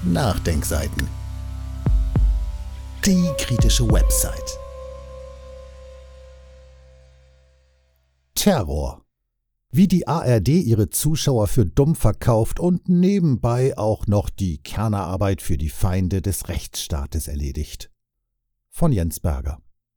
Nachdenkseiten. Die kritische Website. Terror. Wie die ARD ihre Zuschauer für dumm verkauft und nebenbei auch noch die Kernerarbeit für die Feinde des Rechtsstaates erledigt. Von Jens Berger.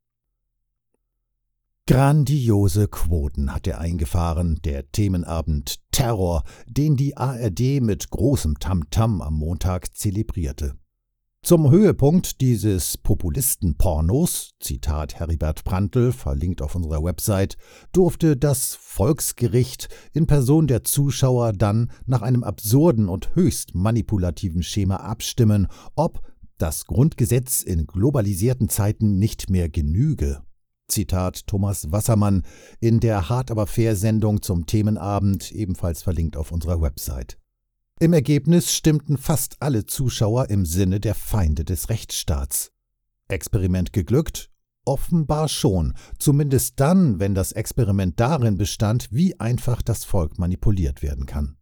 Grandiose Quoten hat er eingefahren, der Themenabend Terror, den die ARD mit großem Tamtam am Montag zelebrierte. Zum Höhepunkt dieses Populisten-Pornos, Zitat Heribert Prantl, verlinkt auf unserer Website, durfte das Volksgericht in Person der Zuschauer dann nach einem absurden und höchst manipulativen Schema abstimmen, ob das Grundgesetz in globalisierten Zeiten nicht mehr genüge. Zitat Thomas Wassermann in der Hart aber fair Sendung zum Themenabend, ebenfalls verlinkt auf unserer Website. Im Ergebnis stimmten fast alle Zuschauer im Sinne der Feinde des Rechtsstaats. Experiment geglückt? Offenbar schon, zumindest dann, wenn das Experiment darin bestand, wie einfach das Volk manipuliert werden kann.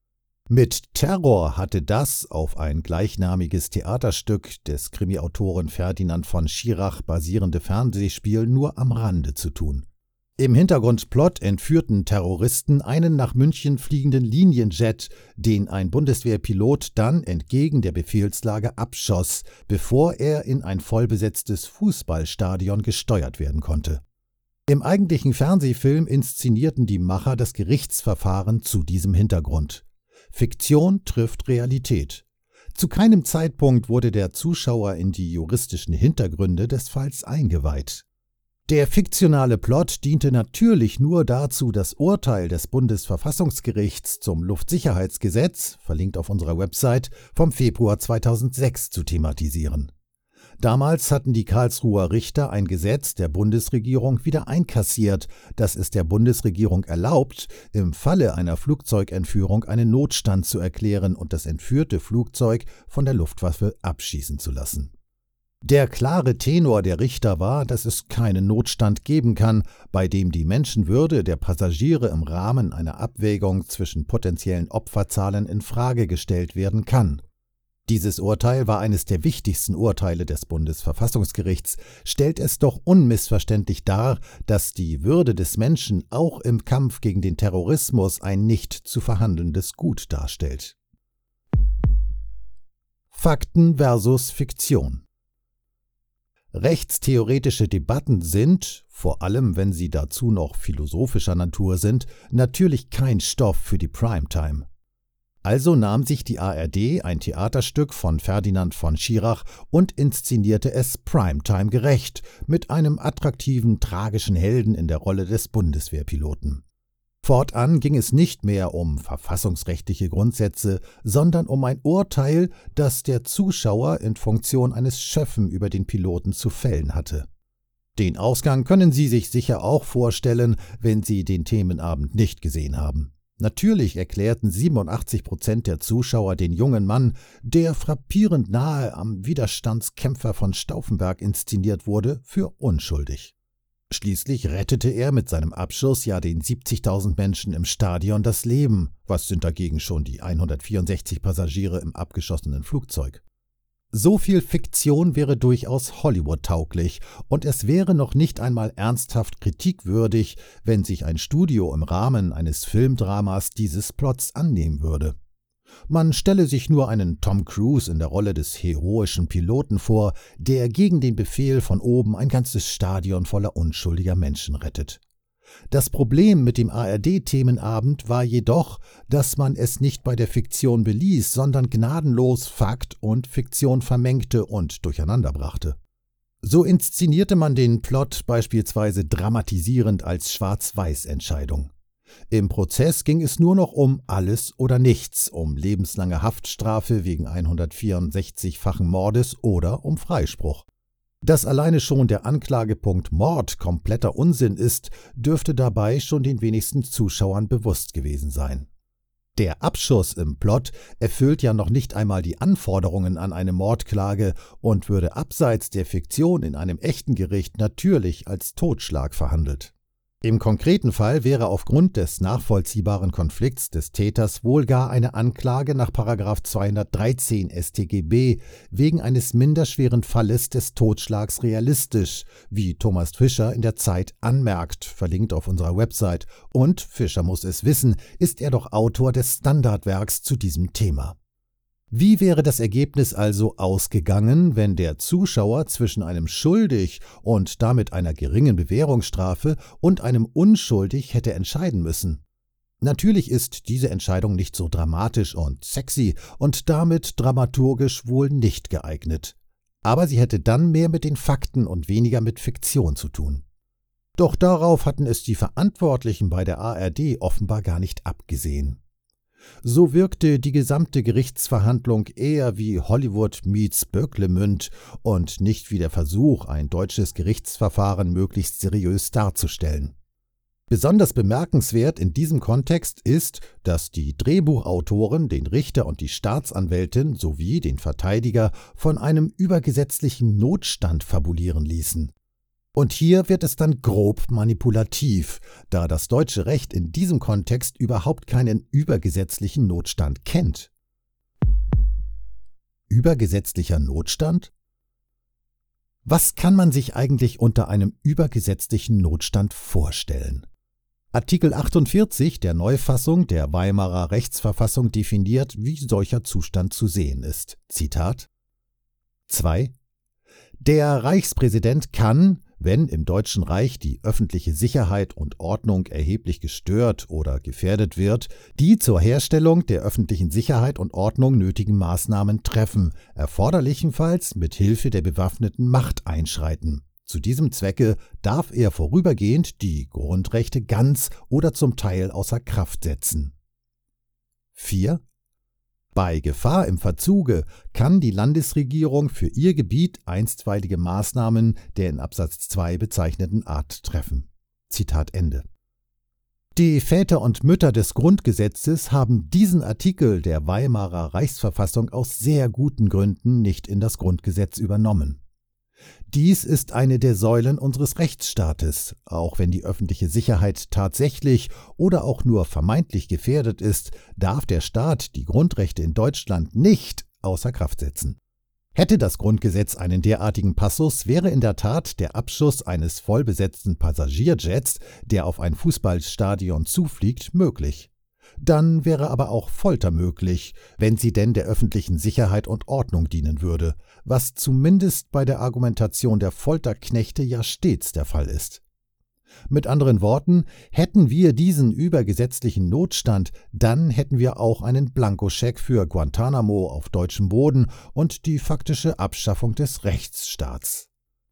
Mit Terror hatte das auf ein gleichnamiges Theaterstück des Krimiautoren Ferdinand von Schirach basierende Fernsehspiel nur am Rande zu tun. Im Hintergrundplot entführten Terroristen einen nach München fliegenden Linienjet, den ein Bundeswehrpilot dann entgegen der Befehlslage abschoss, bevor er in ein vollbesetztes Fußballstadion gesteuert werden konnte. Im eigentlichen Fernsehfilm inszenierten die Macher das Gerichtsverfahren zu diesem Hintergrund. Fiktion trifft Realität. Zu keinem Zeitpunkt wurde der Zuschauer in die juristischen Hintergründe des Falls eingeweiht. Der fiktionale Plot diente natürlich nur dazu, das Urteil des Bundesverfassungsgerichts zum Luftsicherheitsgesetz, verlinkt auf unserer Website, vom Februar 2006 zu thematisieren. Damals hatten die Karlsruher Richter ein Gesetz der Bundesregierung wieder einkassiert, das es der Bundesregierung erlaubt, im Falle einer Flugzeugentführung einen Notstand zu erklären und das entführte Flugzeug von der Luftwaffe abschießen zu lassen. Der klare Tenor der Richter war, dass es keinen Notstand geben kann, bei dem die Menschenwürde der Passagiere im Rahmen einer Abwägung zwischen potenziellen Opferzahlen in Frage gestellt werden kann. Dieses Urteil war eines der wichtigsten Urteile des Bundesverfassungsgerichts, stellt es doch unmissverständlich dar, dass die Würde des Menschen auch im Kampf gegen den Terrorismus ein nicht zu verhandelndes Gut darstellt. Fakten versus Fiktion. Rechtstheoretische Debatten sind, vor allem wenn sie dazu noch philosophischer Natur sind, natürlich kein Stoff für die Primetime. Also nahm sich die ARD ein Theaterstück von Ferdinand von Schirach und inszenierte es Primetime gerecht, mit einem attraktiven, tragischen Helden in der Rolle des Bundeswehrpiloten. Fortan ging es nicht mehr um verfassungsrechtliche Grundsätze, sondern um ein Urteil, das der Zuschauer in Funktion eines Schöffen über den Piloten zu fällen hatte. Den Ausgang können Sie sich sicher auch vorstellen, wenn Sie den Themenabend nicht gesehen haben. Natürlich erklärten 87% der Zuschauer den jungen Mann, der frappierend nahe am Widerstandskämpfer von Stauffenberg inszeniert wurde, für unschuldig. Schließlich rettete er mit seinem Abschuss ja den 70.000 Menschen im Stadion das Leben. Was sind dagegen schon die 164 Passagiere im abgeschossenen Flugzeug? So viel Fiktion wäre durchaus Hollywood-tauglich und es wäre noch nicht einmal ernsthaft kritikwürdig, wenn sich ein Studio im Rahmen eines Filmdramas dieses Plots annehmen würde. Man stelle sich nur einen Tom Cruise in der Rolle des heroischen Piloten vor, der gegen den Befehl von oben ein ganzes Stadion voller unschuldiger Menschen rettet. Das Problem mit dem ARD-Themenabend war jedoch, dass man es nicht bei der Fiktion beließ, sondern gnadenlos Fakt und Fiktion vermengte und durcheinanderbrachte. So inszenierte man den Plot beispielsweise dramatisierend als Schwarz-Weiß-Entscheidung. Im Prozess ging es nur noch um alles oder nichts, um lebenslange Haftstrafe wegen 164-fachen Mordes oder um Freispruch. Dass alleine schon der Anklagepunkt Mord kompletter Unsinn ist, dürfte dabei schon den wenigsten Zuschauern bewusst gewesen sein. Der Abschuss im Plot erfüllt ja noch nicht einmal die Anforderungen an eine Mordklage und würde abseits der Fiktion in einem echten Gericht natürlich als Totschlag verhandelt. Im konkreten Fall wäre aufgrund des nachvollziehbaren Konflikts des Täters wohl gar eine Anklage nach § 213 StGB wegen eines minderschweren Falles des Totschlags realistisch, wie Thomas Fischer in der Zeit anmerkt, verlinkt auf unserer Website. Und, Fischer muss es wissen, ist er doch Autor des Standardwerks zu diesem Thema. Wie wäre das Ergebnis also ausgegangen, wenn der Zuschauer zwischen einem schuldig und damit einer geringen Bewährungsstrafe und einem unschuldig hätte entscheiden müssen? Natürlich ist diese Entscheidung nicht so dramatisch und sexy und damit dramaturgisch wohl nicht geeignet. Aber sie hätte dann mehr mit den Fakten und weniger mit Fiktion zu tun. Doch darauf hatten es die Verantwortlichen bei der ARD offenbar gar nicht abgesehen. So wirkte die gesamte Gerichtsverhandlung eher wie Hollywood meets Böcklemünd und nicht wie der Versuch, ein deutsches Gerichtsverfahren möglichst seriös darzustellen. Besonders bemerkenswert in diesem Kontext ist, dass die Drehbuchautoren den Richter und die Staatsanwältin sowie den Verteidiger von einem übergesetzlichen Notstand fabulieren ließen. Und hier wird es dann grob manipulativ, da das deutsche Recht in diesem Kontext überhaupt keinen übergesetzlichen Notstand kennt. Übergesetzlicher Notstand? Was kann man sich eigentlich unter einem übergesetzlichen Notstand vorstellen? Artikel 48 der Neufassung der Weimarer Rechtsverfassung definiert, wie solcher Zustand zu sehen ist. Zitat 2. Der Reichspräsident kann, wenn im Deutschen Reich die öffentliche Sicherheit und Ordnung erheblich gestört oder gefährdet wird, die zur Herstellung der öffentlichen Sicherheit und Ordnung nötigen Maßnahmen treffen, erforderlichenfalls mit Hilfe der bewaffneten Macht einschreiten. Zu diesem Zwecke darf er vorübergehend die Grundrechte ganz oder zum Teil außer Kraft setzen. 4. Bei Gefahr im Verzuge kann die Landesregierung für ihr Gebiet einstweilige Maßnahmen der in Absatz 2 bezeichneten Art treffen. Zitat Ende. Die Väter und Mütter des Grundgesetzes haben diesen Artikel der Weimarer Reichsverfassung aus sehr guten Gründen nicht in das Grundgesetz übernommen. Dies ist eine der Säulen unseres Rechtsstaates, auch wenn die öffentliche Sicherheit tatsächlich oder auch nur vermeintlich gefährdet ist, darf der Staat die Grundrechte in Deutschland nicht außer Kraft setzen. Hätte das Grundgesetz einen derartigen Passus, wäre in der Tat der Abschuss eines vollbesetzten Passagierjets, der auf ein Fußballstadion zufliegt, möglich. Dann wäre aber auch Folter möglich, wenn sie denn der öffentlichen Sicherheit und Ordnung dienen würde, was zumindest bei der Argumentation der Folterknechte ja stets der Fall ist. Mit anderen Worten, hätten wir diesen übergesetzlichen Notstand, dann hätten wir auch einen Blankoscheck für Guantanamo auf deutschem Boden und die faktische Abschaffung des Rechtsstaats.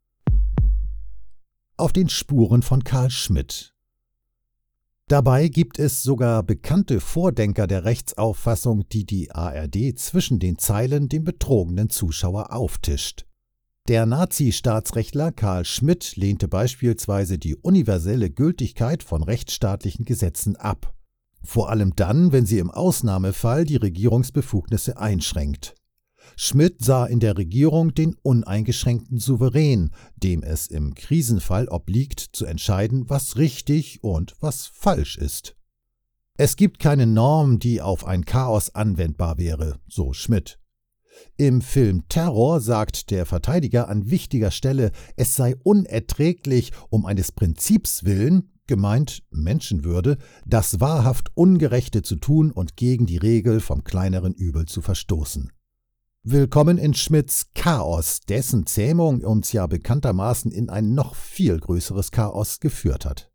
Auf den Spuren von Carl Schmitt. Dabei gibt es sogar bekannte Vordenker der Rechtsauffassung, die die ARD zwischen den Zeilen dem betrogenen Zuschauer auftischt. Der Nazi-Staatsrechtler Carl Schmitt lehnte beispielsweise die universelle Gültigkeit von rechtsstaatlichen Gesetzen ab. Vor allem dann, wenn sie im Ausnahmefall die Regierungsbefugnisse einschränkt. Schmitt sah in der Regierung den uneingeschränkten Souverän, dem es im Krisenfall obliegt, zu entscheiden, was richtig und was falsch ist. Es gibt keine Norm, die auf ein Chaos anwendbar wäre, so Schmitt. Im Film Terror sagt der Verteidiger an wichtiger Stelle, es sei unerträglich, um eines Prinzips willen, gemeint Menschenwürde, das wahrhaft Ungerechte zu tun und gegen die Regel vom kleineren Übel zu verstoßen. Willkommen in Schmidts Chaos, dessen Zähmung uns ja bekanntermaßen in ein noch viel größeres Chaos geführt hat.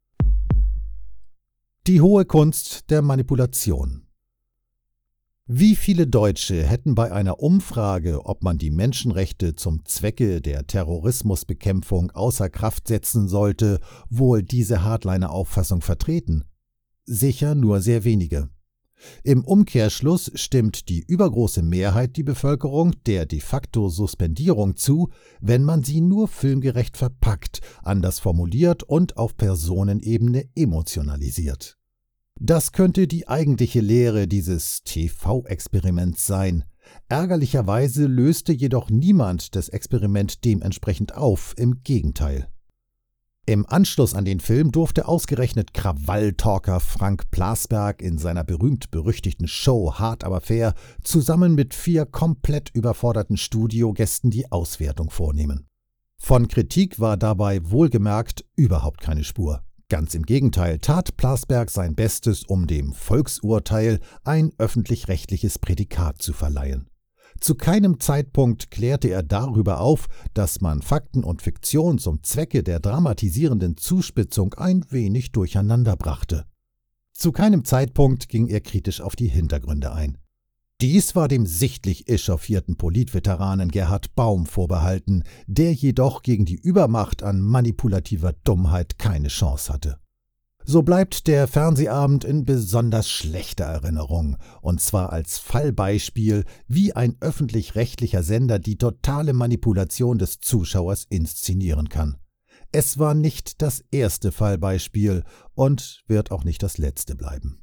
Die hohe Kunst der Manipulation. Wie viele Deutsche hätten bei einer Umfrage, ob man die Menschenrechte zum Zwecke der Terrorismusbekämpfung außer Kraft setzen sollte, wohl diese Hardliner-Auffassung vertreten? Sicher nur sehr wenige. Im Umkehrschluss stimmt die übergroße Mehrheit die Bevölkerung der de facto Suspendierung zu, wenn man sie nur filmgerecht verpackt, anders formuliert und auf Personenebene emotionalisiert. Das könnte die eigentliche Lehre dieses TV-Experiments sein. Ärgerlicherweise löste jedoch niemand das Experiment dementsprechend auf, im Gegenteil. Im Anschluss an den Film durfte ausgerechnet Krawalltalker Frank Plasberg in seiner berühmt-berüchtigten Show Hart aber fair zusammen mit 4 komplett überforderten Studiogästen die Auswertung vornehmen. Von Kritik war dabei wohlgemerkt überhaupt keine Spur. Ganz im Gegenteil tat Plasberg sein Bestes, um dem Volksurteil ein öffentlich-rechtliches Prädikat zu verleihen. Zu keinem Zeitpunkt klärte er darüber auf, dass man Fakten und Fiktion zum Zwecke der dramatisierenden Zuspitzung ein wenig durcheinander brachte. Zu keinem Zeitpunkt ging er kritisch auf die Hintergründe ein. Dies war dem sichtlich echauffierten Politveteranen Gerhard Baum vorbehalten, der jedoch gegen die Übermacht an manipulativer Dummheit keine Chance hatte. So bleibt der Fernsehabend in besonders schlechter Erinnerung, und zwar als Fallbeispiel, wie ein öffentlich-rechtlicher Sender die totale Manipulation des Zuschauers inszenieren kann. Es war nicht das erste Fallbeispiel und wird auch nicht das letzte bleiben.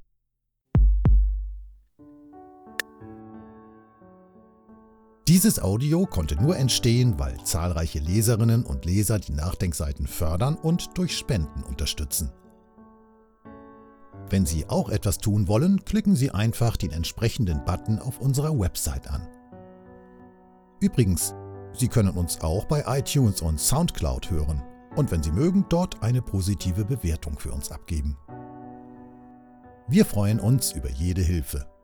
Dieses Audio konnte nur entstehen, weil zahlreiche Leserinnen und Leser die Nachdenkseiten fördern und durch Spenden unterstützen. Wenn Sie auch etwas tun wollen, klicken Sie einfach den entsprechenden Button auf unserer Website an. Übrigens, Sie können uns auch bei iTunes und Soundcloud hören und wenn Sie mögen, dort eine positive Bewertung für uns abgeben. Wir freuen uns über jede Hilfe.